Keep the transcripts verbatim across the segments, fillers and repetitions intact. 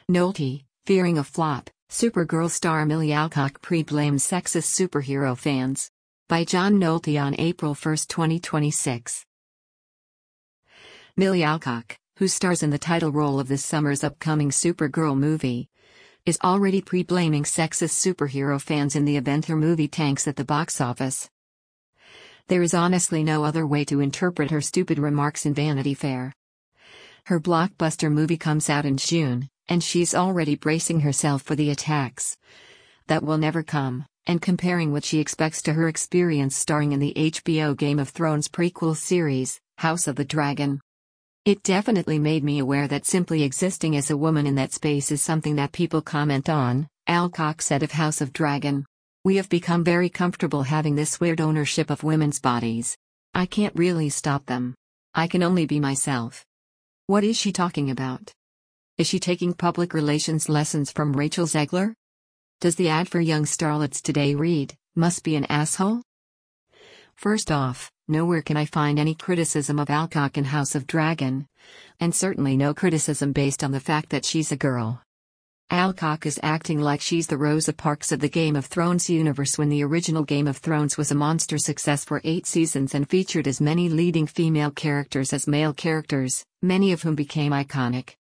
Nolte, fearing a flop, Supergirl star Millie Alcock pre-blames sexist superhero fans. By John Nolte on April first, twenty twenty-six. Millie Alcock, who stars in the title role of this summer's upcoming Supergirl movie, is already pre-blaming sexist superhero fans in the event her movie tanks at the box office. There is honestly no other way to interpret her stupid remarks in Vanity Fair. Her blockbuster movie comes out in June, and she's already bracing herself for the attacks that will never come, and comparing what she expects to her experience starring in the H B O Game of Thrones prequel series, House of the Dragon. It definitely made me aware that simply existing as a woman in that space is something that people comment on, Alcock said of House of Dragon. We have become very comfortable having this weird ownership of women's bodies. I can't really stop them. I can only be myself. What is she talking about? Is she taking public relations lessons from Rachel Zegler? Does the ad for Young Starlets today read, "Must be an asshole"? First off, nowhere can I find any criticism of Alcock in House of Dragon, and certainly no criticism based on the fact that she's a girl. Alcock is acting like she's the Rosa Parks of the Game of Thrones universe when the original Game of Thrones was a monster success for eight seasons and featured as many leading female characters as male characters, many of whom became iconic.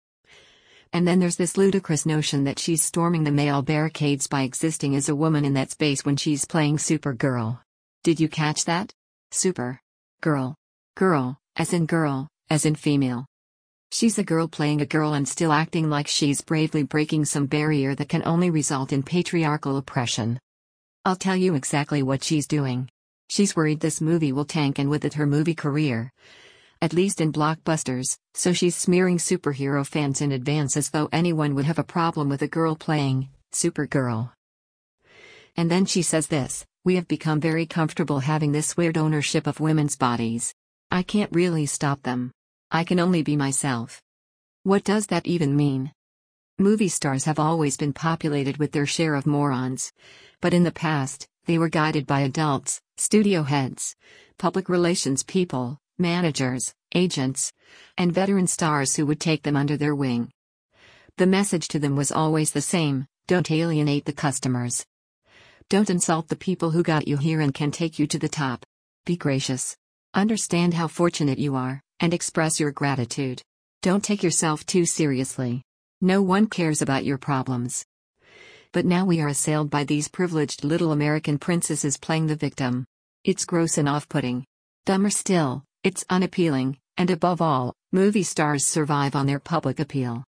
And then there's this ludicrous notion that she's storming the male barricades by existing as a woman in that space when she's playing Supergirl. Did you catch that? Super. Girl. Girl, as in girl, as in female. She's a girl playing a girl and still acting like she's bravely breaking some barrier that can only result in patriarchal oppression. I'll tell you exactly what she's doing. She's worried this movie will tank and with it her movie career. At least in blockbusters, so she's smearing superhero fans in advance as though anyone would have a problem with a girl playing Supergirl. And then she says this: "We have become very comfortable having this weird ownership of women's bodies. I can't really stop them. I can only be myself." What does that even mean? Movie stars have always been populated with their share of morons. But in the past, they were guided by adults, studio heads, public relations people, managers, agents, and veteran stars who would take them under their wing. The message to them was always the same: don't alienate the customers. Don't insult the people who got you here and can take you to the top. Be gracious. Understand how fortunate you are, and express your gratitude. Don't take yourself too seriously. No one cares about your problems. But now we are assailed by these privileged little American princesses playing the victim. It's gross and off-putting. Dumber still, it's unappealing, and above all, movie stars survive on their public appeal.